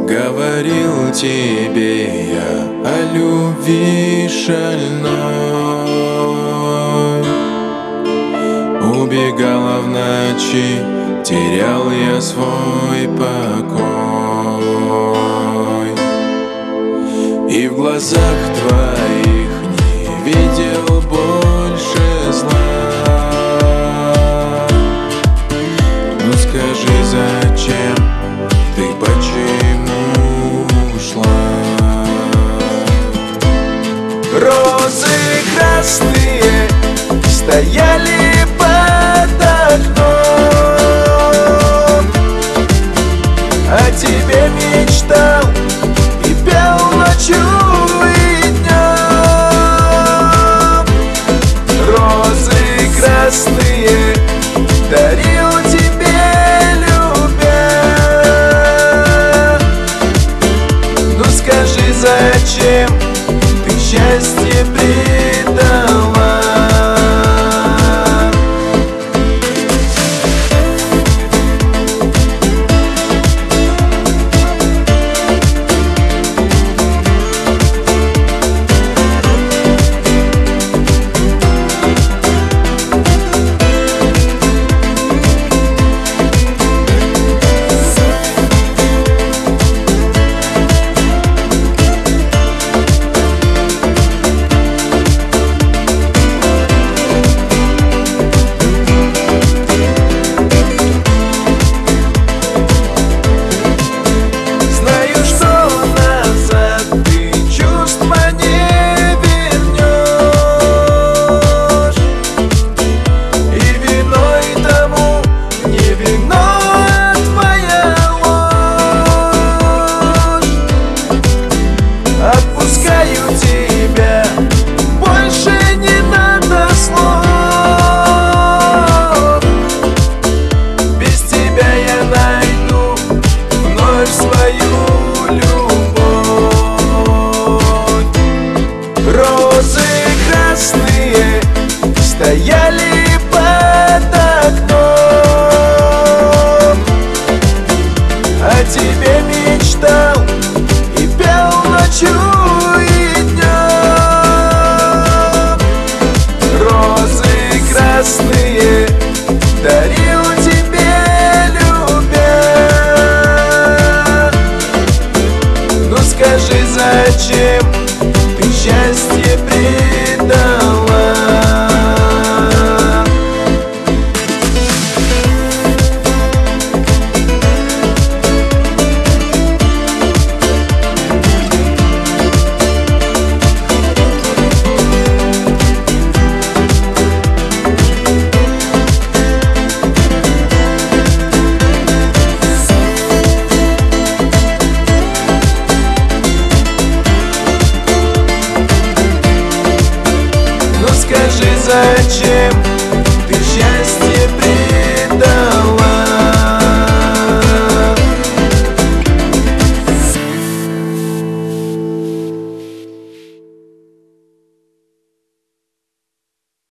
Говорил тебе я о любви шальной. Убегала в ночи, терял я свой покой. И в глазах твоих не видел больше зла. Ну скажи, зачем ты, почему ушла? Розы красные стояли под окном, о тебе мечтал и пел ночью и днем. Розы красные дарил тебе, любя. Ну скажи, зачем ты счастье предала? Отпускаю тебя, больше не надо слов. Без тебя я найду вновь свою любовь. Розы красные стояли под окном, о тебе мечтал и пел ночью и днем. Розы красные дарил тебе, любя. Ну скажи, зачем